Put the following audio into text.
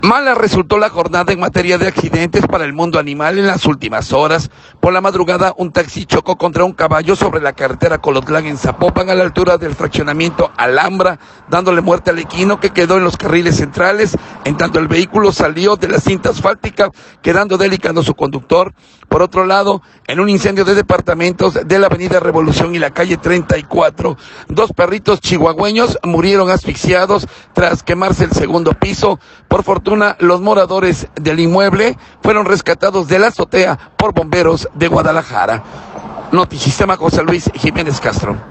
Mala resultó la jornada en materia de accidentes para el mundo animal en las últimas horas. Por la madrugada, un taxi chocó contra un caballo sobre la carretera Colotlán en Zapopan, a la altura del fraccionamiento Alhambra, dándole muerte al equino, que quedó en los carriles centrales, en tanto el vehículo salió de la cinta asfáltica, quedando delicado su conductor. Por otro lado, en un incendio de departamentos de la avenida Revolución y la calle 34, 2 perritos chihuahueños murieron asfixiados tras quemarse el segundo piso. Por fortuna, los moradores del inmueble fueron rescatados de la azotea por bomberos de Guadalajara. Notisistema José Luis Jiménez Castro.